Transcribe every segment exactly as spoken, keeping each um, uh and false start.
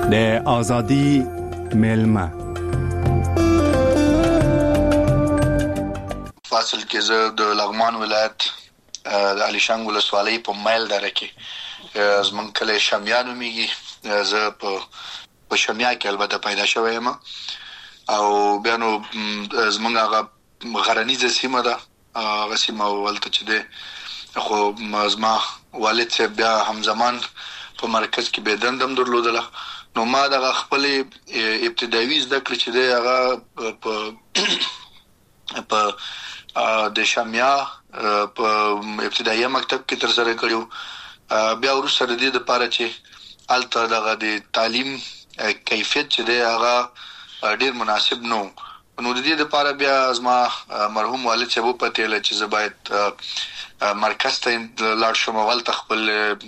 د آزادی میلمه فاصل کې زه د لغمان ولایت د علیشنګ ولسوالۍ په مایل دره کې زمون کله شامیانو میږي زه په په شامیا کې البته پیدا شوم یم او بیا نو زمونږ هغه غرنیزه سیمه ده هغه سیمه ولته چې ده خو زما والد صاحب بیا همزمان په مرکز کې بدندم درلودله نو ما د خپل ابتدایي زده کړې چې ده هغه په په د شامیا په ابتدایي مکتب کې تر سره کړو بیا ورسره د دې لپاره چې الته دغه د تعلیم کیفیت چې دی هغه ډیر مناسب نو نو د دې لپاره بیا ازما مرحوم والد صاحب په تل چې زه باید مرکز ته لاړ شم ول تخپل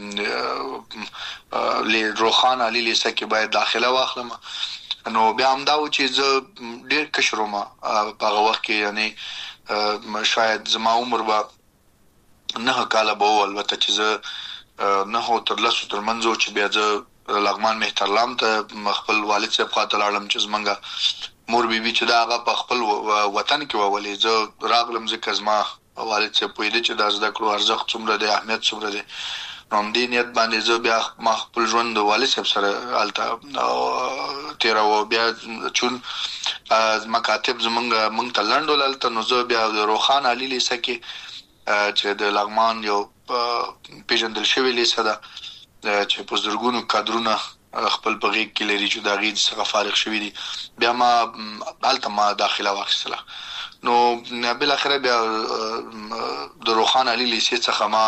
ل روخان علي لیسه کې باید داخله واخلم نو بیا هم دا و چې زه ډیر کشرومه په هغه وخت کې یعنی شاید زما عمر به نه کاله به البته چې زه نه تر لاسو تر منځو چې بیا زه لغمان مهترلام ته خپل والد صاحب خاطر لاړم چې زمونږه مور بیبي چې دا هغه په خپل وطن کې وولې زه راغلم ځکه زما والد صاحب په دې چې د زده کړو ارزښت څومره دی اهمیت څومره دی نو هم دې نیت باندې زه بیا ما خپل ژوند د والد صاحب سره الته تیراو بیا چون مکاتب زمونږ مونږ ته لنډول الته نو زه بیا د روخان علي لیسه کې چې د لغمان یو پیژندل شوی لیسه ده چې په زرګونو کادرونه خپل بغي کې لري چې دا غي څخه فارغ شوی دي بیا ما الته ما داخله واخیستله نو بل اخره بیا د روخان علي لیسه څخه ما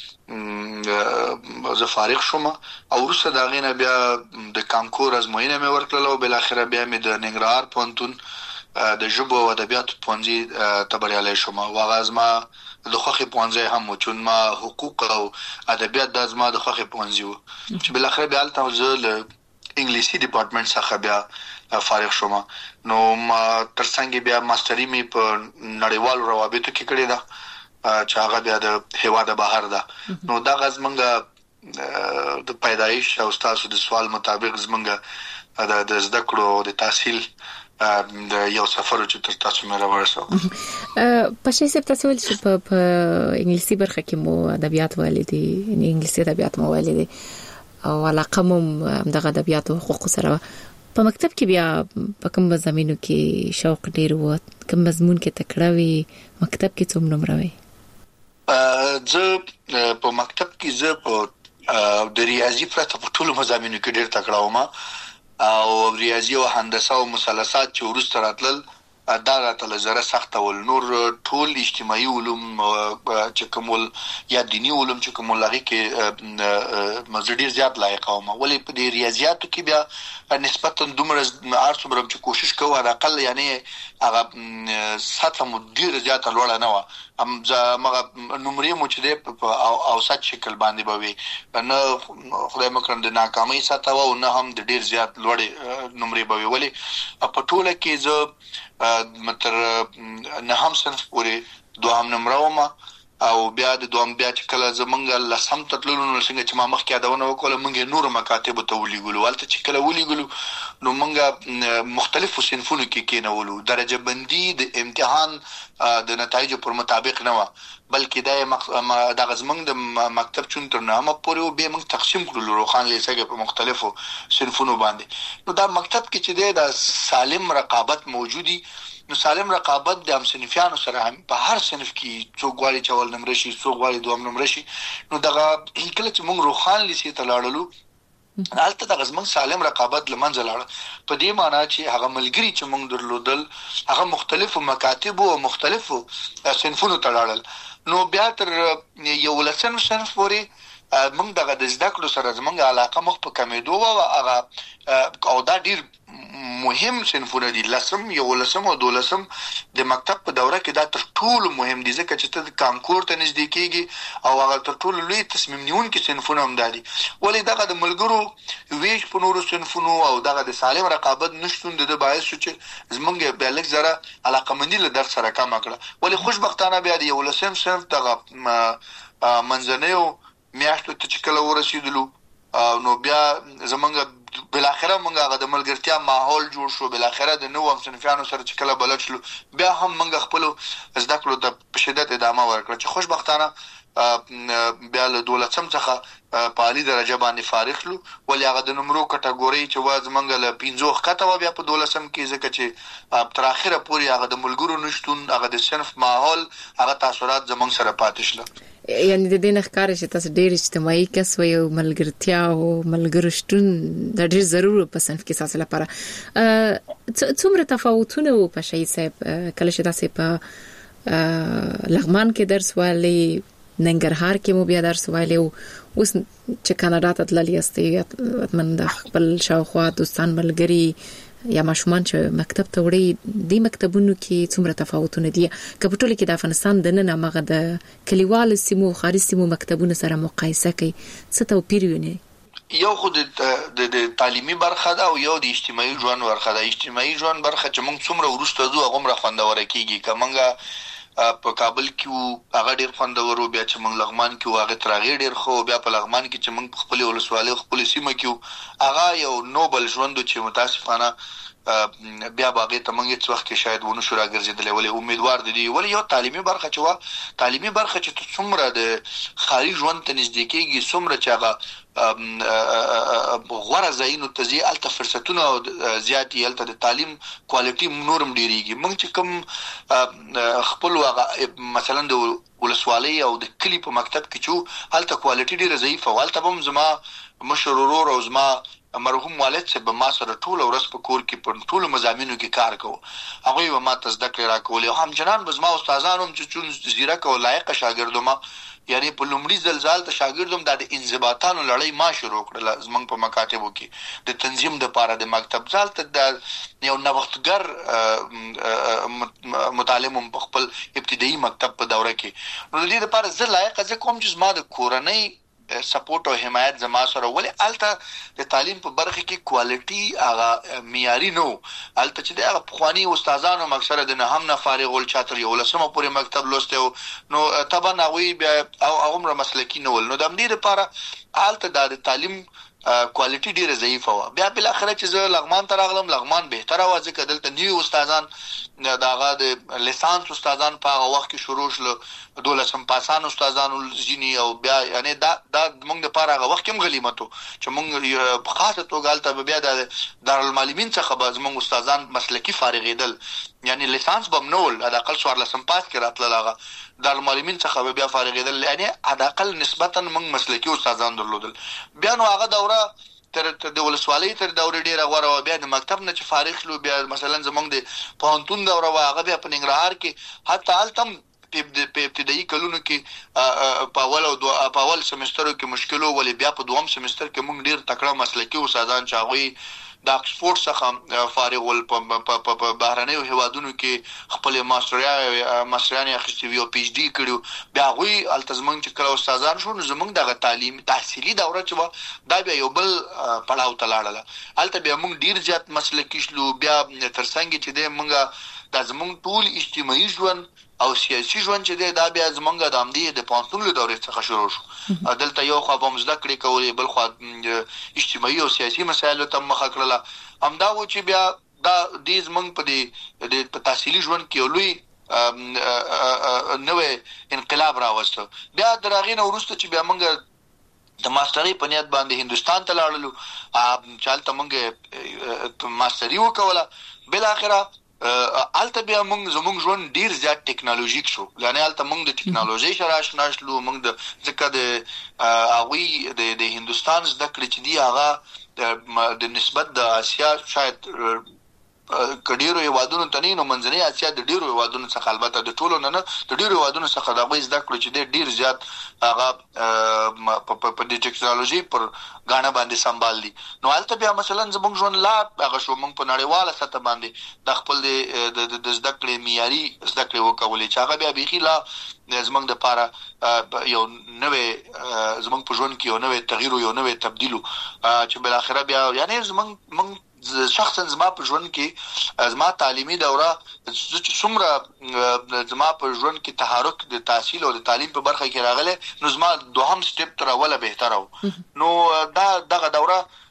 زه فارغ شوم او وروسته دا غینه بیا د کانکور ازموینه مې ورکړله او بل اخره بیا مې د ننګرهار پوهنتون د ژبو او ادبیاتو پوهنځي ته بریالی شوم واغه ازما د خوخي پوهنځي هم چون ما حقوق او ادبیات د ازما د خوخي پوهنځي وو چې بل اخره بیا الته زه ل انګلیسي ډپارټمنټ څخه بیا فارغ شوم نو ما ترڅنګ بیا ماستری مې په نړیوالو روابطو کې کړی دا چې هغه بیا د هوا د بهر ده نو دا غز منګه د پیدایش او تاسو د سوال مطابق زمنګه د زده کړو د تحصیل د یو سفر چې تر تاسو مې راورسو په شې سپ تاسو ول چې په انګلیسي برخه کې مو ادبیات ولیدي انګلیسي ادبیات مو ولیدي او علاقه مو دغه ادبیات او حقوق سره په مکتب کې بیا په کوم زمینو کې شوق ډیر و کوم مضمون کې تکړه وي مکتب کې څوم نمبر وي زه په مکتب کې زه په د ریاضي پرته په ټولو مضامینو کې ډیر تکړه وم او ریاضي او هندسه او مثلثات چې ورسته راتلل دا راتله زره سخت ول نور ټول اجتماعي علوم چې کومول یا دینی علوم چې کومول لغې کې مزډیر زیات لایق وم ولې په دې ریاضیاتو کې بیا نسبتا دومره ارڅ برم چې کوشش کوو على الاقل یعنی هغه سطح مدیر زیات لوړ نه و هم زمغه نمرې مو چې په اوسط شکل باندې بوي نه خدای مکرم د ناکامۍ سطح و نه هم د ډیر زیات لوړ نمرې بوي ولې په ټوله کې زه متر نه هم صنف پورې دوهم نمبر ومه او بیا د دوهم بیا چې کله زمونږ لسم تطللو نو څنګه چې ما مخکې یادونه وکړه مونږ نور مکاتب ته ولېګلو ولته چې کله ولېګلو نو مونږ مختلفو صنفونو کې کېنولو درجه بندي د امتحان د نتایجو پر مطابق نه و بلکې دا د غزمنګ د مکتب چون تر نامه پورې او به موږ تقسیم کړو روخان لیسه کې په مختلفو صنفونو باندې نو دا مکتب کې چې د سالم رقابت موجودي نو سالم رقابت د هم صنفیانو سره هم په هر صنف کې څوک غواړي چې اول نمبر شي څوک غواړي دوم نمبر شي نو دغه کله چې موږ روخان لیسه ته لاړلو حالت د غزمن سالم رقابت لمنځه لاړ په دې معنی چې هغه ملګری چې موږ درلودل هغه مختلفو مکاتب او مختلفو صنفونو ته لاړل نو بیا تر یو لسم صنف پورې موږ دغه د زده کړو سره زموږ علاقه مخ په کمیدو او هغه او دا ډیر مهم صنفونه دي لسم یو لسم او دولسم د مکتب په دوره کې دا تر ټولو مهم دي ځکه چې ته د کانکور ته نږدې کېږي او هغه تر ټولو لوی تصمیم نیونکي صنفونه هم دي ولې دغه د ملګرو ویش په نورو صنفونو او دغه د سالم رقابت نشټون د باعث شو چې زمونږ به لږ زره علاقمندي له درس سره کم کړه ولې خوشبختانه بیا د یو لسم صنف دغه منځنیو میاشتو ته چې کله ورسېدلو نو بیا زمونږ بل اخره موږ هغه د ملګرتیا ماحول جوړ شو، بل اخره د نو هم صنفیانو سره چې کله بلد شلو بیا هم موږ خپل زده کړو د شدت ادامه ورکړه چې خوشبختانه بیا له دولسم څخه په عالی درجه باندې فارغ شلو. ولې هغه د نمرو کټګوري چې واز منګ له پنځو خطه و بیا په دولسم کې ځکه چې تر اخره پورې هغه د ملګرو نشټون هغه د صنف ماحول هغه تاثیرات زمونږ سره پاتې شله. یعنی د دې نخکار چې تاسو ډېر اجتماعي کس وي او ملګرتیا او ملګرو شتون د ډېر ضروري په صنف کې تاسو لپاره څومره تفاوتونه وو په شي صاحب کله چې تاسو په لغمان کې درس والي ننګرهار کې مو بیا درس وایلی او اوس چې کاناډا ته تللی یاستئ اتمن د خپل شاوخوا دوستان ملګري یا ماشومان چې مکتب ته وړي د مکتبونو کې څومره تفاوتونه دي که په ټوله کې د افغانستان د نن هغه د کلیوالو سیمو خارجي سیمو مکتبونو سره مقایسه کوي څه توپیر ویني؟ یو خود د تعلیمي برخه ده او یو د اجتماعي ژوند برخه ده. اجتماعي ژوند برخه چې موږ څومره ورسته ځو هغه مره خوندور کیږي. کومه په کابل کې هغه ډیر خوندور بیا چې موږ لغمان کې هغه ترغه ډیر خو بیا په لغمان کې چې موږ خپل ولسوالۍ خپل سیمه کې هغه یو نوبل ژوند چې متاسفانه بیا باغې ته موږ هیڅ وخت کې شاید ونه شو راګرځیدل. ولې امید دي ولې یو تعلیمي برخه چې وا تعلیمي برخه چې څومره د خارجي ژوند ته نږدې کېږي څومره چې هغه غوړه زاینو تزي الته فرصتونه زیاتی الته د تعلیم کوالټي نورم ډیریږي. موږ چې کوم خپل واغه مثلا د ولسوالۍ او د کلی په مکتب کې چې الته کوالټي ډیره ضعیفه او الته هم زما مشرورور او زما مرحوم والد چې به ما سره ټول ورځ په کور کې په ټول مزامینو کې کار کوو. هغه به ما تزدکړه راکولې او هم جنان بزما استادانو چې چون زیرک او لایق شاګردوم یعنی په لومړي زلزال ته شاګردوم د انضباطانو لړۍ ما شروع کړل زمنګ په مکاتبو کې د تنظیم د پاره د مکتب ځال ته د یو نوښتګر متعلم په خپل ابتدایي مکتب په دوره کې. نو د دې لپاره زه لایق ځکه کوم چې ما د کورنۍ سپورټ او حمایت زما سره ولې الته د تعلیم په برخه کې کوالټي هغه معیاري نو الته چې د افغاني استادانو مکسره د نه هم نه فارغ ول چاتر یو لسمه پورې مکتب لوسته نو طبعا هغه بیا او عمر مسلکی نو نو د امنیت لپاره الته د تعلیم کوالټي ډیره ضعیفه و. بیا بل اخره چې زه لغمان ته راغلم لغمان بهتره و ځکه دلته نیو استادان داغه د لیسانس استادان په هغه وخت کې شروع شول دولسم پاسان استادانو ځینی او بیا یعنی دا د موږ لپاره هغه وخت هم غلیمتو چې موږ په خاصه توګه الته بیا د دارالمعلمین څخه به موږ استادان مسلکی فارغیدل یعنی لیسانس بمنول د اقل څوار لسم پاس کې راتل هغه دارالمعلمین څخه بیا فارغیدل یعنی د اقل نسبتا موږ مسلکی استادان درلودل. بیا نو هغه دوره تر د ولسوالۍ تر دورې ډیره غوړه بیا د مکتب نه چې فارغ شلو بیا مثلا زمونږ د پوهنتون دوره هغه بیا په ننګرهار کې حتی التم په ابتدایي کلونو کې په اول او په اول سمستر کې مشکلو ولې بیا په دوم سمستر کې موږ ډیر تکړه مسلکی استادان چاغوي د اکسفورد څخه فارغ ول په بهرنیو هیوادونو کې خپل ماستریا ماسترانه اخیستي او پی ایچ ډي کړو بیا غوي التزمن چې کله استادان شو زمونږ دغه تعلیم تحصیلي دوره چې دا بیا یو بل پړاو تلاړله الته بیا موږ ډیر زیات مسلکی شلو بیا ترڅنګ چې د موږ د زمونږ ټول اجتماعي ژوند او سیاسي ژوند چې دا بیا زمونږ د امدی د پانتون له دورې څخه شروع شو. دلته یو خو په مزده کړې کولې بل خو اجتماعي او سیاسي مسایلو ته مخه کړله امدا و چې بیا دا د زمونږ په دې په تحصیلي ژوند کې لوی نوې انقلاب راوسته. بیا درغې نو ورسته چې بیا موږ د ماسترۍ په نیت باندې هندستان ته لاړلو چالت موږ ماستري وکوله بل اخره الته بیا موږ زموږ ژوند ډیر زیات ټیکنالوژیک شو یعنی الته موږ د ټیکنالوژي سره آشنا شلو موږ د ځکه د هغه د د هندستان زده کړې چې دی هغه د نسبت د اسیا شاید کډیرو هیوادونو ته نه منځنۍ اسیا د ډیرو هیوادونو څخه البته د ټولو نه نه د ډیرو هیوادونو څخه د غوښ زده کړې چې ډیر زیات هغه په د ټیکنالوژي پر غاڼه باندې سنبال دي. نو البته بیا مثلا زموږ ژوند لا هغه شو موږ په نړیواله سطح باندې د خپل د زده کړې معیاري زده کړې وکولې چې هغه بیا بيخي لا زموږ د پاره یو نوې زموږ په ژوند کې یو نوې تغییر یو نوې تبدیل چې بل اخره بیا یعنی زموږ موږ شخصا زما په ژوند کې زما تعلیمي دوره چې څومره زما په ژوند کې تحرک د تحصیل او د تعلیم په برخه کې راغله نو زما دوهم سټپ تر اوله بهتره و. نو دا دغه دوره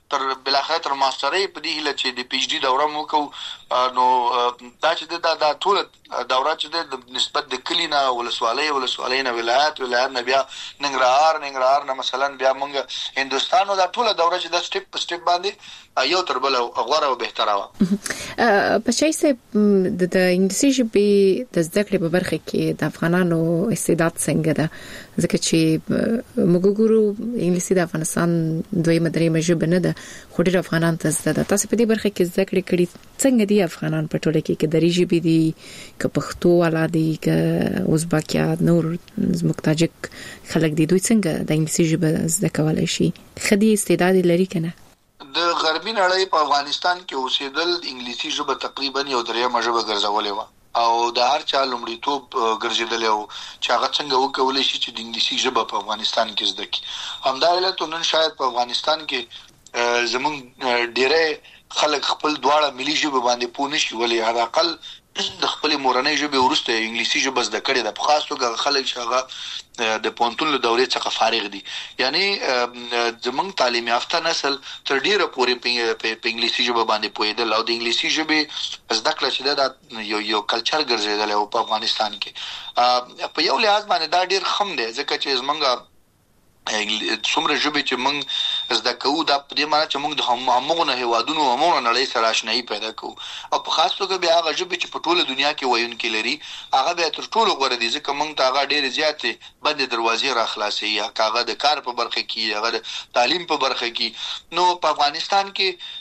تر بلاخره تر ماسترۍ په دې هله چې د پی ایچ ډي دوره مو کو نو دا چې دا د ټول دوره چې د نسبت د کلینا ولسوالۍ ولسوالۍ نه ولایت ولایت نه بیا ننګرهار ننګرهار نه مثلا بیا موږ هندستان دا ټول دوره چې د سټپ په سټپ باندې یو تر بل غوړه او بهتره و. په شای سه د انګلیسي ژبې د زده کړې په برخه کې د افغانانو استعداد څنګه ده ځکه چې موږ ګورو انګلیسي د افغانستان دوی مدري مجبه نه ده خو ډېر افغانان ته زده ده. تاسو په دې برخه کې زده کړې کړې څنګه دي افغانان په ټوله کې کې د ریجبې دي ک پښتو ولا دي ک ازبکیا نور زمکتاجک خلک دي دوی څنګه د انګلیسي ژبه زده کولای شي خدي استعداد لري کنه. د غربي نړۍ په افغانستان کې اوسېدل انګلیسي ژبه تقریبا یو درېمه ژبه ګرځولې و او د هر چا لومړیتوب ګرځیدل او چې هغه څنګه وکولای شي چې د انګلیسي ژبه په افغانستان کې زده کړي. همدا علت نن شاید په افغانستان کې زمونږ ډېر خلک خپل دواړه ملي ژبه باندې پوه نشي ولې هغه اقل د خپل مورنۍ ژبه ورسته انګلیسي ژبه زده کړي د خاص توګه خلک چې هغه د پونتون له دورې څخه فارغ دي یعنی زمونږ تعلیم یافته نسل تر ډیره پورې په انګلیسي ژبه باندې پوهیدل او د انګلیسي ژبه زده کړه چې دا یو یو کلچر ګرځیدل او په افغانستان کې په یو لحاظ باندې دا ډیر خم دی ځکه چې زمونږ څومره ژبه چې موږ زده کوو دا په دې معنی چې موږ د همغه هیوادونو همغه نړۍ سره آشنایي پیدا کوو او په خاص توګه بیا هغه ژبه چې په ټوله دنیا کې وایونکي لري هغه بیا تر ټولو غوړه دي ځکه موږ ته هغه ډېر زیاتې بند دروازې را خلاصي یا هغه د کار په برخه کې هغه د تعلیم په برخه کې نو په افغانستان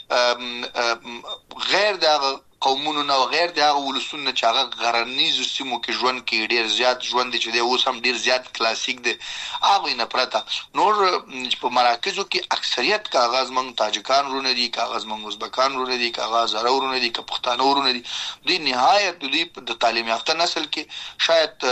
کې غیر د قومونو نو غیر د هغه ولسونو چې هغه غرنیزو سیمو کې ژوند کې ډیر زیات ژوند دي چې د اوس هم ډیر زیات کلاسیک دي هغه نه پرته نور په مراکزو کې اکثریت کاغذ مونږ تاجکان رونه دي کاغذ مونږ ازبکان رونه دي کاغذ زرورونه دي که پښتانه رونه دي د نهایت د تعلیم یافته نسل کې شاید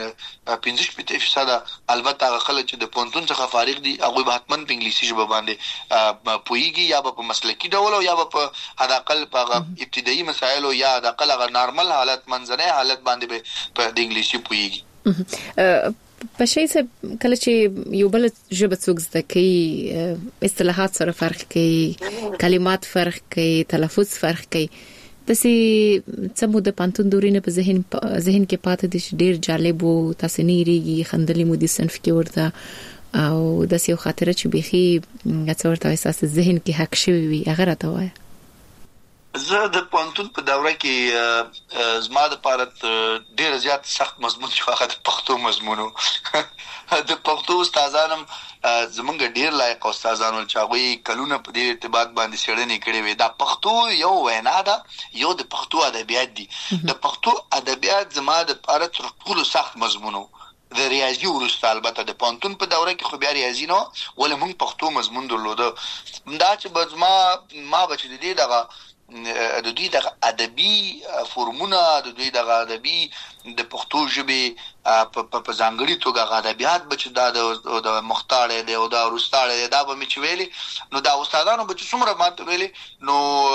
پنځه فیصد البته هغه خلک چې د پونتون څخه فارغ دي هغه به حتمن په انګلیسي ژبه باندې پوهیږي یا په مسلکی ډول او یا په حد اقل په ابتدایي مسائل یا د اقل غیر نارمل حالت منځنۍ حالت باندې په د انګلیسي پوهیږي. په شي څه کله چې یو بل ژبه څوک زده کوي اصطلاحات سره فرق کوي کلمات فرق کوي تلفظ فرق کوي تاسو څه د پانتون دورینه په ذهن ذهن کې پاتې دي ډیر جالب وو تاسو نه ریږي خندلې مو دي صنف کې ورته او د سیو خاطره چې بيخي غڅ ورته احساس ذهن کې حق شوی وي هغه راته وای. زه د پونتون په دوره کې زما د پاره ډیر زیات سخت مضمون شو هغه د پښتو مضمونو د پښتو استادانم زمونږ ډیر لایق استادانو چې هغه کلونه په دې ارتباط باندې شړنې کړې وي دا پښتو یو وینا ده یو د پښتو ادبیات دي د پښتو ادبیات زما د پاره تر ټولو سخت مضمونو د ریاضي ورسته البته د پونتون په دوره کې خو بیا ریاضي نو ولې موږ پښتو مضمون درلوده دا چې بزما ما بچ دي دغه د دوی د ادبي فورمونه د دوی د ادبي د پښتو ژبه په ځانګړي توګه ادبیات بچ د د مختار دی او دا ورستاړي دا به مچ ویلي نو دا استادانو بچ څومره ماته ویلي نو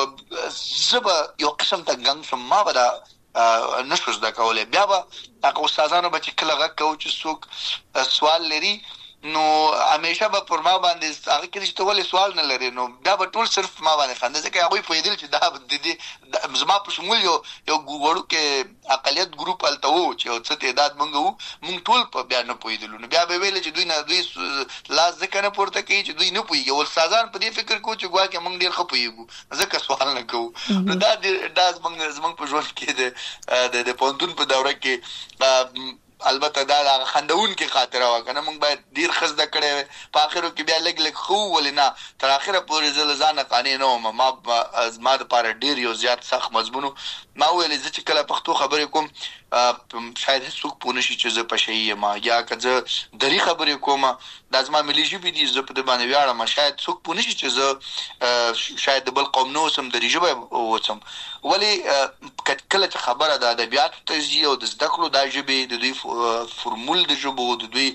زبه یو قسم ته ګنګ سم ما به دا نشوز دا کوله بیا به هغه استادانو بچ کله غو چې څوک سوال لري نو همیشه به پر ما باندې هغه کې چې ولې سوال نه لري نو دا به ټول صرف ما باندې خنده ځکه هغه په دې چې دا د دې زما په شمول یو یو ګورو کې اقلیت ګروپ الته وو چې او څه تعداد مونږ وو مونږ ټول په بیا نه پویدلو نو بیا به ویل چې دوی نه دوی لاس ځکه نه پورته کوي چې دوی نه پویږي ول سازان په دې فکر کو چې ګواکې مونږ ډیر خپویږو ځکه سوال نه کوو نو دا دا زمونږ زمونږ په ژوند کې د د پونتون په دوره کې البته دا خندون کې خاطره وکنه موږ باید ډیر خزده کړي په اخرو کې بیا لګ لګ خو ولنا تر اخره پورې زل ځان قانې نو ما از ما د پاره ډیر یو زیات سخت مضمون ما ویل چې کله پښتو خبرې کوم شاید هیڅوک پونه شي چې زه پښې ما یا کزه دری خبرې کوم د ازما ملي ژبه دي زه په دې باندې ویاړم شاید څوک پونه شي چې زه شاید د بل قوم نو سم دری ژبه وڅم ولی کله چې خبره د ادبیات تجزیه او د زده کړو د ژبه د دوی فرمول د ژبه د دوی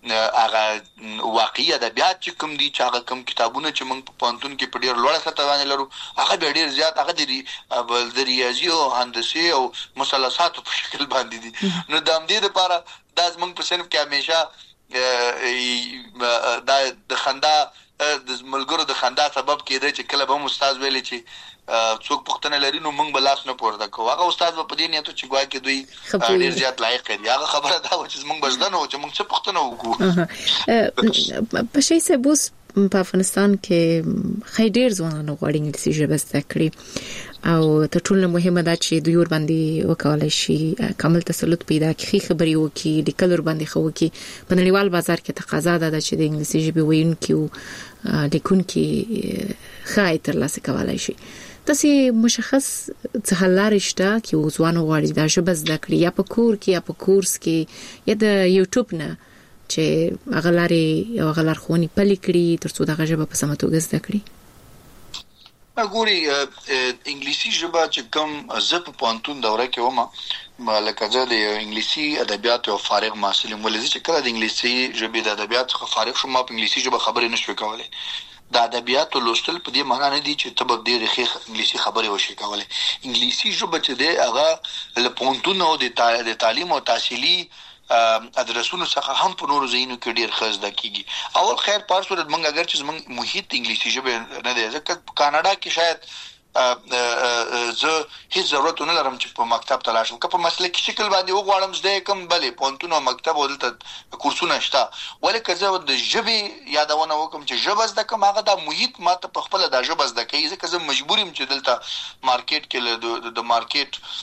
هغه واقعي ادبیات چې کوم دي چې هغه کوم کتابونه چې موږ په پانتون کې په ډیر لوړه سطح باندې لرو هغه ډیر زیات هغه د ریاضي او هندسي او مثلثات په شکل باندې دي نو د امدې لپاره د موږ په صنف کې همیشه دا د خندا د ملګرو د خندا سبب کېده چې کله به استاد ویلي چې څوک پښتنه لري نو موږ بلاس نه پورته کوو. هغه استاد په دې نیت چې ګواه کې دوی ډیر زیات لایق دي. هغه خبره دا و چې موږ بزدنه و چې موږ څه پښتنه وکړو. په شي سه بوس په افغانستان کې خې ډیر ځوانان غواړي انګلیسي ژبه زده کړي او تر ټولو مهمه دا چې دوی ور باندې وکولای شي کامل تسلط پیدا کړي، خبري وکړي، لیکل ور باندې خو وکړي. په نړیوال بازار کې تقاضا ده چې د انګلیسي ژبې ویونکي او لیکونکي خای تر لاسه کولای شي. تاسو مشخص څه حل لرئ چې ځوان غواړي دا ژبه زده کړي یا په کور کې یا په کورس کې یا د یوټیوب نه چې هغه لاري او هغه لارښوونې پلي کړي ترڅو دا ژبه په سمه توګه زده کړي؟ ګوري انګلیسي ژبه چې کوم زه په پوهنتون دوره کې ومه لکه زه د انګلیسي ادبیات او فارغ محصل ولې چې کله د انګلیسي ژبې د ادبیات څخه فارغ شوم په انګلیسي ژبه خبرې نشو کولای. د ادبیات لوستل په دې معنی نه دي چې تبه ډېر ښه انګلیسي خبرې وشي کولای. انګلیسي ژبه چې ده هغه له پوهنتون او د تعلیم او تحصیلي ادرسونو څخه هم په نورو ځایونو کې ډیر ښه زده کیږي. اول خیر پار صورت موږ اگر چې موږ محیط انګلیسي ژبه نه دی ځکه کاناډا کې شاید زه هیڅ ضرورت نه لرم چې په مکتب ته لاړ شم. که په مسلکي شکل باندې وغواړم زده کوم بلې پوهنتون او مکتب ولته کورسونه شته، ولې که زه د ژبې یادونه وکم چې ژبه زده کوم هغه د محیط ماته په خپل د ژبه زده کوي ځکه زه مجبور یم چې دلته مارکیټ کې د مارکیټ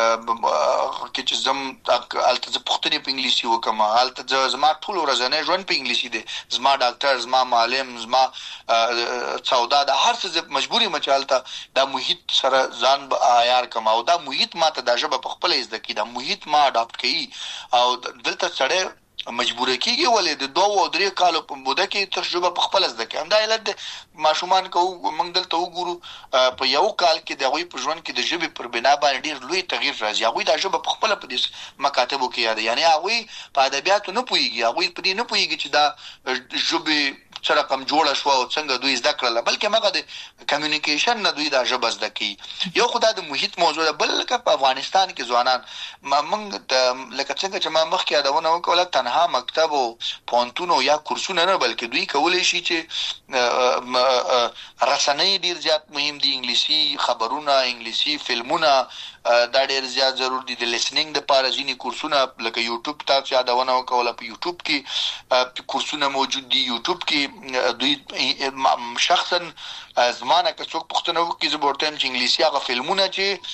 کې چې زم الته ز پښتني په انګلیسي وکم، الته زما ټول ورځنی ژوند په انګلیسي دی، زما ډاکټر، زما معلم، زما سودا د هر څه مجبوري مچالته د محیط سره ځان عیار کما او دا محیط ماته د ژبه په خپل زده کی دا محیط ما اډاپټ کړي او دلته سره مجبور کیږي ولې د دوه او درې کالو په موده کې تجربه په خپل زده کې همدا علت ماشومان کو موږ دلته وګورو په یو کال کې د غوي په ژوند کې د ژبې پر بنا باندې ډیر لوی تغییر راځي. هغه د ژبه په خپل په دې مکاتبو کې یاد یعنی هغه په ادبیاتو نه پويږي، هغه په دې نه پويږي چې دا ژبه سره کم جوړه شو او څنګه دوی زده کړل، بلکې هغه د کمیونیکیشن نه دوی د ژبه زده کوي. یو خدای د محیط موضوع ده، بلکې په افغانستان کې ځوانان ما موږ لکه څنګه چې ما مخکې یادونه وکړه تنها مکتب او پوهنتون یا کورسونه نه بلکې دوی کولای شي چې رسنۍ ډیر زیات مهم دي، انګلیسي خبرونه، انګلیسي فلمونه دا ډیر زیات ضرور دي. د لیسنینګ د پاره ځینې کورسونه لکه یوټیوب ته چې یادونه وکړه په یوټیوب کې کورسونه موجود دي. یوټیوب کې دوی شخصا زمانه که څوک پښتنو کې زبورتم چې انګلیسي هغه فلمونه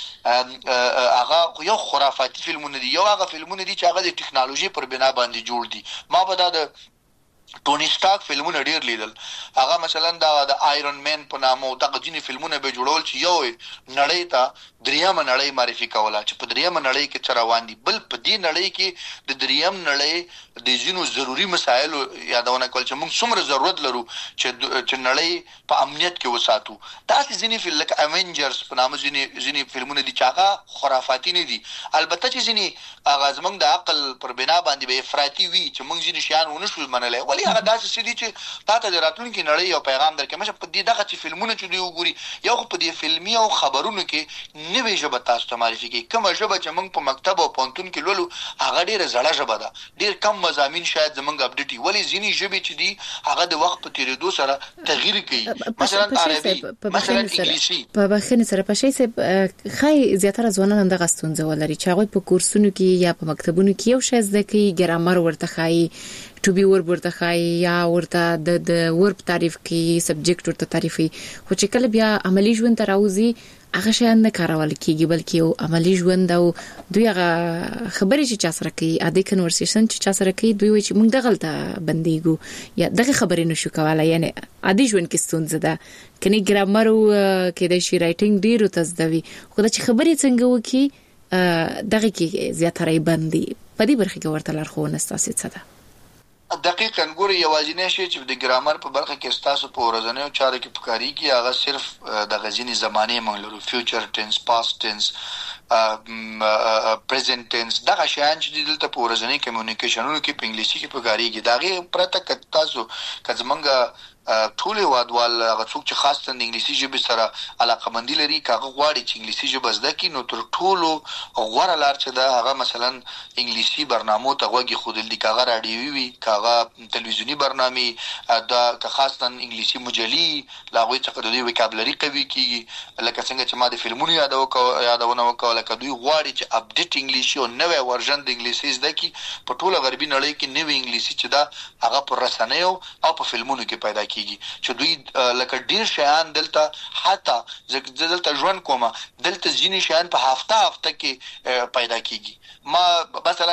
چې هغه یو خرافاتي فلمونه دي، یو هغه فلمونه دي چې هغه د ټکنالوژي پر بنا باندې جوړ دي. ما به دا د ټونی سٹارک فلمونه ډیر لیدل، هغه مثلا دا د آیرون مین په نامه دغه ځینې فلمونه به جوړول چې یو نړۍ ته دریم نړۍ معرفي کوله چې په دریم نړۍ کې څه روان دي، بل په دې نړۍ کې د دریم نړۍ د ځینو ضروری مسایل یادونه کول چې موږ څومره ضرورت لرو چې چې نړۍ په امنیت کې وساتو. دا ځینې فلم لکه اوینجرز په نامه ځینې ځینې فلمونه دي چې هغه خرافاتي نه دي، البته چې ځینې هغه زمونږ د عقل پر بنا باندې به افراطي وي چې موږ ځینې شیان ونشو منلای، ولی هغه داسې څه دي چې تاسو د راتلونکي نړۍ یو پیغام درکې. مشه په دې دغه چې فلمونه چې دی وګوري یو په دې فلمي او خبرونو کې نوې ژبه تاسو ته معرفي کوي. کومه ژبه چې موږ په مکتب او پوهنتون کې لولو هغه ډیره زړه ژبه ده، ډیر کم مضامین شاید زمونږ اپډیټي، ولی ځینې ژبې چې دي هغه د وخت په تیریدو سره تغییر کوي. مثلا عربي، مثلا انګلیسي. په بخښنې سره په شي سه خای زیاتره ځوانان دغه ستونزه ولري چې هغه په کورسونو کې یا په مکتبونو کې یو شی زده کوي، ګرامر ورته خای، ټو بي ورب ورته خای یا ورته د د ورب تعریف کې سبجیکټ ورته تعریفي، خو چې کله بیا عملی ژوند ته راوځي هغه شیان نه کارول کیږي بلکې یو عملی ژوند او دوی هغه خبرې چې چا سره کوي اده کنورسیشن چې چا سره کوي دوی وایي چې موږ دغه ته بنديګو یا دغه خبرې نشو کولای، یعنی اده ژوند کې ستونزه ده کني ګرامر او کې د شي رائټینګ ډیرو تزدوي، خو دا چې خبرې څنګه وکي دغه کې زیاتره بندي په دې برخه کې ورته لارښوونه ستاسو څه ده؟ دقیقاً ګوري یوازینی شی چې د ګرامر په برخه کې تاسو په ورځنیو چارو کې پکاري کې هغه صرف د غزيني زمانه منلو فیوچر ټنس، پاست ټنس، پریزنت ټنس، دغه شیان چې دلته په ورځنی کمیونیکیشنونو کې په انګلیسي کې پکاري کې داغه پرته ک تاسو کزمنګ ټول وادوال هغه څوک چې خاص تند انګلیسي ژبه سره علاقه مندي لري کاغه غواړي چې انګلیسي ژبه زده کړي نو تر ټولو غوړه لار چې دا هغه مثلا انګلیسي برنامو ته وګي خودل دي کاغه رادیوي وي کاغه تلویزیونی برنامه دا که خاص تند انګلیسي مجلي لاغوي څخه د وکابلري قوي کیږي لکه څنګه چې ما د فلمونو یادو کو یادونه وکړه لکه دوی غواړي چې اپډیټ انګلیسي او نوې ورژن د انګلیسي زده کی په ټوله غربي نړۍ کې نوې انګلیسي چې دا هغه پر رسنیو او په فلمونو کې پیدا کیږي چې دوی لکه ډیر شیان دلته حتی دلته ژوند کومه دلته ځینې شیان په هفته هفته کې پیدا کیږي ما مثلا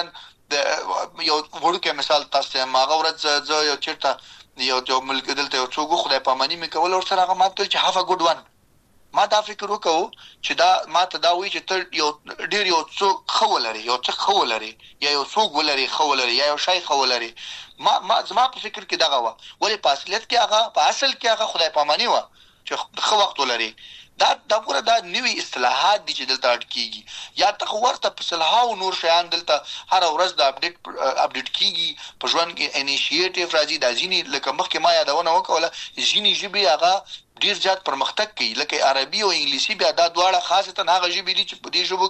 یو ورکه مثال تاسو ما غوړت زه یو چیرته یو یو ملک دلته یو څوک خدای پامانی مې کول او سره هغه ماته چې هاف ا ګډ وان ما دا فکر وکاو چې دا ما ته دا وی چې ته یو ډیر یو څوک خو لري یو څوک خو لري یا یو څوک ولري خو لري یا یو شای خو لري ما ما زما په فکر کې دغه و ولې په اصلیت کې هغه په اصل کې هغه خدای پامانی و چې خو وخت ولري دا دا ګوره دا نوې اصطلاحات دي چې دلته اټ کیږي یا ته ورته په صلاحو نور شیان دلته هر ورځ د اپډیټ اپډیټ کیږي په ژوند کې انیشیټیو راځي د ځینی لکه مخکې ما یادونه وکوله ځینی ژبې هغه ډیر زیات پرمختګ کوي لکه عربي او انګلیسي بیا دا دواړه خاصه هغه ژبې دي چې په دې ژبو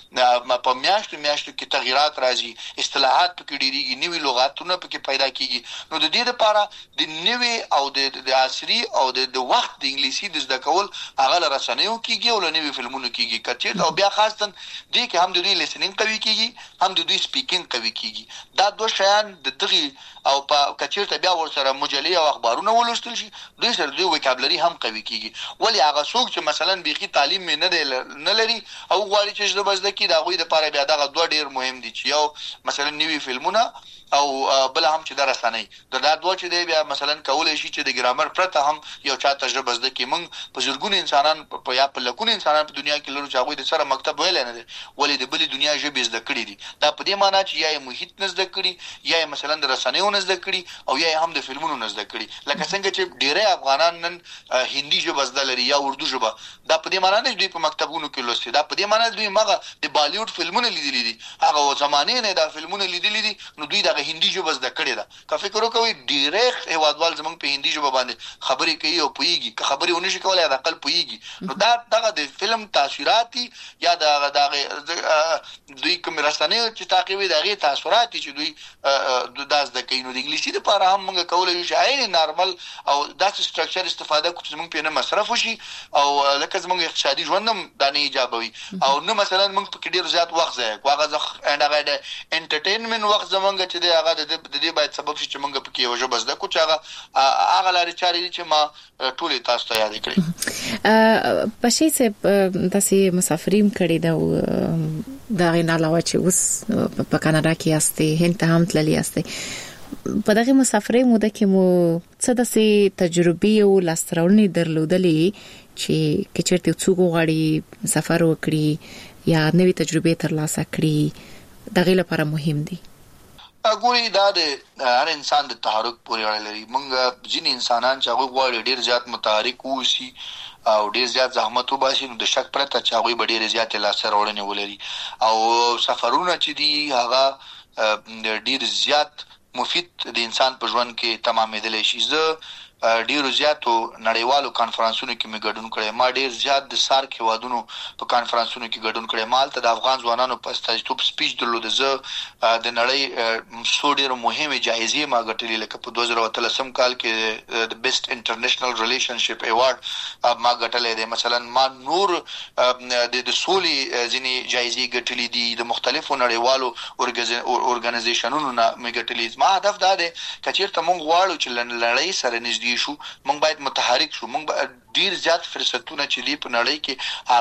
کې په میاشتو میاشتو کې تغیرات راځي اصطلاحات پکې ډیریږي نوې لغاتونه پکې پیدا کیږي نو د دې لپاره د نوې او د عصري او د وخت د انګلیسي د زده کول هغه رسنیو کیږي او نوې فلمونو کیږي کچې او بیا خاصه دې کې هم د دوی لیسنینګ قوي کیږي هم د دوی سپیکینګ قوي کیږي دا دوه شیان د دغه او په کچې بیا ورسره مجلې او اخبارونه ولوستل شي دوی سره دوی وکابلري هم قوي کیږي ولی هغه څوک چې مثلا بيخي تعلیم نه دی نه لري او غواړي چې د بزده کې دا غوي د پاره بیا دغه دوه ډیر مهم دي چې یو مثلا نوی فلمونه او بل هم چې درسنۍ د دا دوه چې دی بیا مثلا کولای شي چې د ګرامر پرته هم یو چا تجربه زده کې موږ په زرګون انسانان په یا په لکون انسانان په دنیا کې لرو چې هغه د سره مکتب ویل نه دي ولې د بل دنیا ژبه زده کړې دي دا په دې معنی چې یا محیط نه زده کړي یا مثلا د رسنیو نه زده کړي او یا هم د فلمونو نه زده کړي لکه څنګه چې ډیره افغانان نن هندي ژبه زده لري یا اردو ژبه دا په دې معنی نه دوی په مکتبونو کې لوستي دا په دې معنی دوی مغه د بالیوډ فلمونه لیدلې دي هغه زمانه نه دا فلمونه لیدلې دي نو دوی د هندي ژبه زده کړي دا که فکر وکوي ډیرېخ هوادوال زمونږ په هندي ژبه باندې خبرې کوي او پويږي که خبرې ونه شي کولای د عقل پويږي نو دا دغه د فلم تاثیراتي یا دغه دغه دوی کوم رسنیو چې تعقیبي دغه تاثیراتي چې دوی داس د کینو د انګلیسي لپاره هم موږ کولای شو عین نارمل او داس سټرکچر استفاده کوو چې موږ په نه مصرف وشي او لکه زموږ اقتصادي ژوندم د نه ایجابوي او نو مثلا موږ په ډیر زیات وخت ځای واغه هغه د انټرټینمنت وخت زمونږ چې د هغه د دې باید سبب شي چې موږ په کې یو ژبه زده کوو چې هغه هغه لاري چاري چې ما ټولې تاسو ته یاد کړې په شي چې تاسو مسافریم کړی دا دا غنا علاوه چې اوس په کاناډا کې یاستئ هند هم تللی یاستئ په دغه مسافرۍ موده کې مو څه داسې تجربې او لاسترونې درلودلې چې کچېرته څوک غواړي سفر وکړي یا نوې تجربې ترلاسه کړي دغه لپاره مهم دي اګوري دا د هر انسان د تحرک پورې اړه لري موږ ځین انسانان چې هغه غواړي ډیر زیات متحرک وشي او ډیر زیات زحمت وباسي نو د شک پرته چې هغه ډیر زیات لاسره وړنه ولري او سفرونه چې دي هغه ډیر زیات مفید د انسان په ژوند کې تمامېدل شي زه ډیرو زیاتو نړیوالو کانفرنسونو کې مې ګډون کړی ما ډیر زیات د سارک هوادونو په کانفرنسونو کې ګډون کړی مال ته د افغان ځوانانو په استازیتوب سپیچ درلود زه د نړۍ څو ډیر مهمه جایزې ما ګټلې لکه په دوه زره اتلسم کال کې د بیسټ انټرنیشنل ریلیشنشپ ایوارډ ما ګټلې ده مثلا ما نور د سولې ځینې جایزې ګټلې دي د مختلفو نړیوالو اورګانایزیشنونو نه مې ګټلې ما هدف دا دی چې چیرته موږ غواړو چې لړۍ سره نږدې شو موږ باید متحرک شو موږ ډیر زیات فرصتونه چې دی په نړۍ کې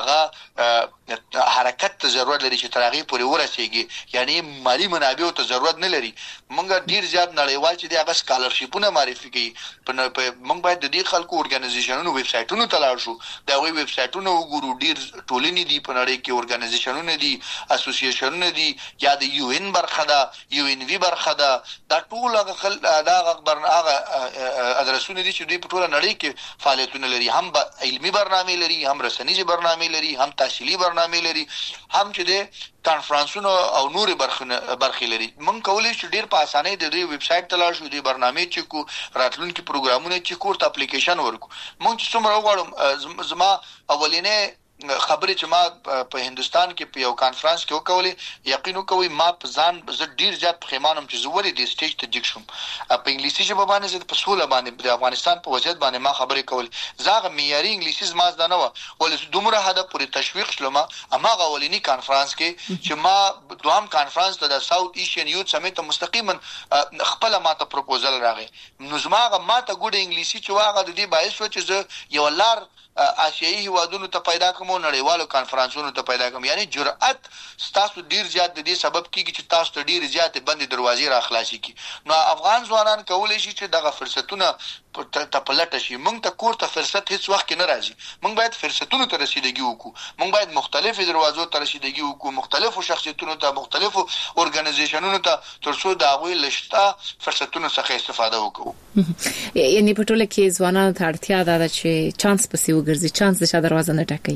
هغه حرکت ته ضرورت لري چې تر هغه پورې ورسیږي یعنی مالی منابع ته ضرورت نه لري موږ ډیر زیات نړیوال چې دی هغه سکالرشیپونه معرفي کوي په موږ باید د دې خلکو اورګانایزیشنونو ویب سټونو ته لاړ شو دا وی ویب سټونو وګورو ډیر ټولنې دي په نړۍ کې اورګانایزیشنونه دي اسوسییشنونه دي یا د یو ان برخه ده یو ان وی برخه ده دا ټول هغه دا خبر هغه ادرسونه فعالیتونه دي چې دوی په ټوله نړۍ کې فعالیتونه لري، هم علمي برنامه لري، هم رسنیزي برنامه لري، هم تحصیلي برنامه لري، هم چې د کانفرنسونو او نور برخه برخه لري. مونږ کولای شو ډیر په اسانۍ د دوی ویب سټ ته لاړ شو، د برنامه چې کو راتلونکي پروګرامونه چې کوړه اپلیکیشن ورکو. مونږ چې څومره وغواړم زما اولینې خبرې چې ما په هندستان کې په یو کانفرنس کې وکولې، یقین وکوي ما په ځان زه ډیر زیات پخیمانم چې زه ولې د سټیج ته جګ شوم. په انګلیسي ژبه باندې زه په سوله باندې د افغانستان په وضعیت باندې ما خبرې کولې، زه معیاري انګلیسي زما زده نه و، ولې دومره حد پورې تشویق شلم اماغه اولینی کانفرنس کې چې ما دوام کانفرنس د ساوث ایشین یوث سمیت مستقیما خپل ما ته پروپوزل راغی. نو زماغه ما ته ګوډ انګلیسي چې واغه د دې باعث و چې زه یو لار آسیایي هیوادونو ته پیدا کوم او نړیوالو کانفرنسونو ته پیدا کوم. یعنی جرأت ستاسو ډیر زیات د دې سبب کیږي چې تاسو ته ډیر زیات بندې دروازې را خلاصي کی. نو افغان ځوانان کولای شي چې دغه فرصتونه ته پلټ شي. موږ ته کور ته فرصت هیڅ وخت نه راځي، موږ باید فرصتونو ته رسیدګي وکړو، موږ باید مختلفو دروازو ته رسیدګي وکړو، مختلفو شخصیتونو ته، مختلفو اورګنایزیشنونو ته، ترڅو دا غوي لشته فرصتونو څخه استفاده وکړو. یعنی په ټوله کې ځوانانو ته اړتیا ده چې چانس پسې وګرځي، چانس د شا دروازه نه ټکوي.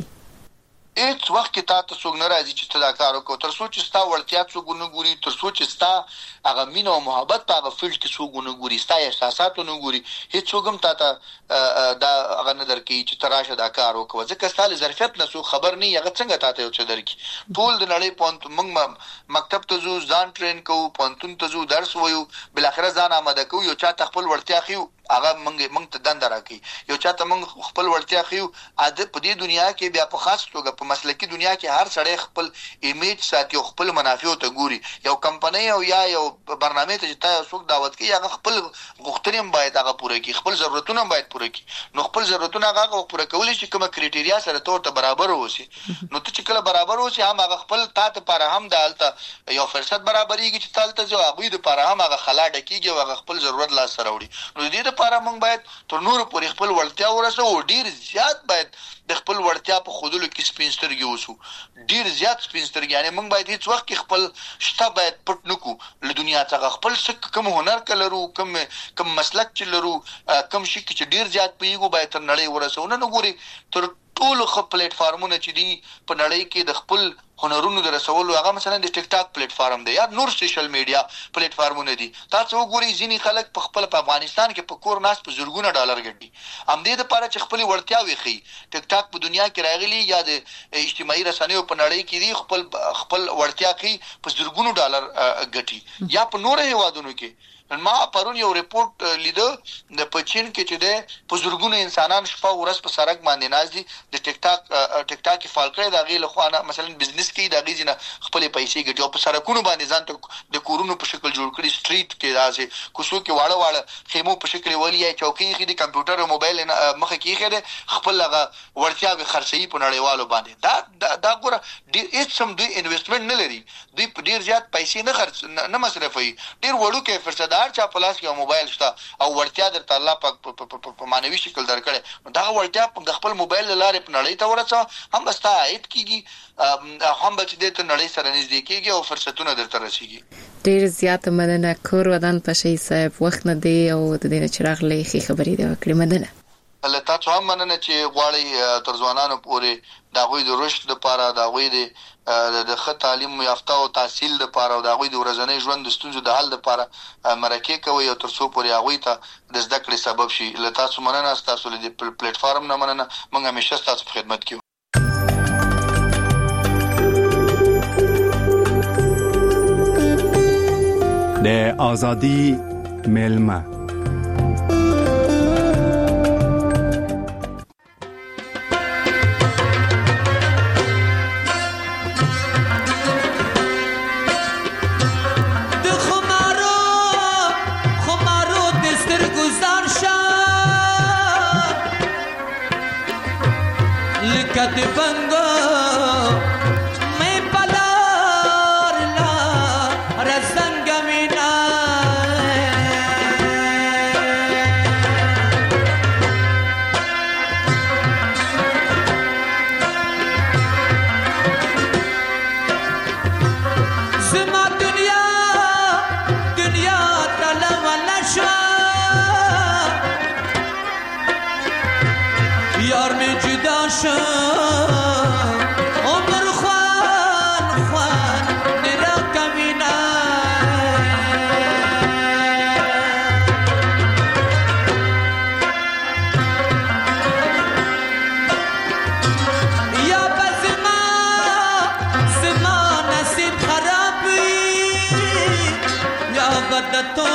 هیڅ وخت کې تاسو څنګه ناراضي چې ته دا کار وکړو، تر څو چې ستا ورتیا څو نه ګوري، تر څو چې ستا هغه مینه او محبت په هغه فیلډ کې څو نه ګوري، ستا احساسات نه ګوري، هیڅ څوک تا ته دا هغه نه درکې چې تراشه دا کار وکړو. ځکه ستاسو ظرفیت نه څو خبر نه هغه څنګه تاسو یو څه درکې. ټول د نړۍ پونت موږ مکتب ته ځو، ځان ټرین کوو، پونتون ته ځو، درس وایو، بل اخر ځان آماده کوو، یو چا خپل ورتیا خيو هغه منګ منګ ته دند راکې، یو چاته منګ خپل ورتیا خيو. اده په دې دنیا کې بیا په خاص توګه په مسلکي دنیا کې هر سړی خپل ایمیج ساتي او خپل منافع ته ګوري. یو کمپنۍ او یا یو برنامه ته چې تاسو څوک دعوت کوي هغه خپل غوښتنې باید هغه پوره کړي، خپل ضرورتونه باید پوره کړي. نو خپل ضرورتونه هغه پوره کول شي کومه کریټیریا سره تور ته برابر ووسی. نو ته چې کله برابر ووسی هم هغه خپل تاسو لپاره هم دالته یو فرصت برابرېږي چې تاسو ته هغه د لپاره هم هغه خلا ډکیږي او هغه خپل ضرورت لا سره وړي. نو دې لپاره موږ باید تر نور پورې خپل ورتیا ورسو او ډیر زیات باید د خپل ورتیا په خودلو کې سپینسترګي وسو، ډیر زیات سپینسترګي. یعنی موږ باید هیڅ وخت کې خپل شته باید پټ نکو له دنیا څخه. خپل څه کوم هنر کلرو، کوم کوم مسلک چلرو، کوم شي چې ډیر زیات پیګو باید تر نړۍ ورسو. نه نګوري تر ټول خپل پلیټ فارمونه چې دي په نړۍ کې د خپل هنرونو د رسولو، هغه مثلا د ټیک ټاک پلیټ فارم دی یا نور سوشل میډیا پلیټ فارمونه دي. تاسو وګورئ ځینی خلک په خپل په افغانستان کې په کور ناس په زرګونه ډالر ګټي ام دې لپاره چې خپل ورتیا وخی. ټیک ټاک په دنیا کې راغلي یا د اجتماعي رسنیو په نړۍ کې دي خپل خپل ورتیا کې په زرګونو ډالر ګټي. یا په نور هیوادونو کې ما پرون یو ریپورت لیدو د پچین کې چې ده په زرګونو انسانان شپه ورځ په سړک باندې نازي د ټیک ټاک ټیک ټاک کې فال کړی دا غي له خوانه مثلا بزنس کې دا غي نه خپل پیسې ګټي او په سړکونو باندې ځان ته د کورونو په شکل جوړ کړي، سټریټ کې راځي کوڅو کې واړه واړه خیمو په شکل ولي یا چوکۍ کې د کمپیوټر او موبایل مخه کې خېره خپل لغه ورتیا به خرڅي په نړیوالو باندې. دا دا ګوره ډیر هیڅ سم دوی انویسټمنټ نه لري، دوی په ډیر زیات پیسې نه خرڅ نه مصرفوي. ډیر وړو کې فرصت چا پلاس کې موبایل شته او ورتیا درته الله پاک په مانوي شکل درکړي. دا ورتیا په خپل موبایل لاره په نړۍ ته ورڅه هم بستا عید کیږي، هم بچ دې ته نړۍ سره نږدې کیږي او فرصتونه درته رسیږي. ډیر زیات مننه کور ودان پشي صاحب، وخت نه دی او د دې نه چراغ لې خبرې دی وکړې. مننه الله تاسو هم مننه چې غواړي تر ځوانانو پورې دا غوي د رشد لپاره، دا غوي د د ښه تعلیم یافته او تحصیل لپاره او دا غوي د ورځنی ژوند د ستونزو د حل لپاره مرکه کوي او تر څو پورې هغه ته د زده کړې سبب شي. الله تاسو مننه، تاسو له دې پلیټ فارم نه مننه. موږ همیشه تاسو په خدمت کې د آزادی ملما. de bango me palar la razanga mina sema dunya dunya tala wala sha یار می جدا شد عمر خوان خوان نرا کمینا یا بزما زما نصیب خرابی یا بدتو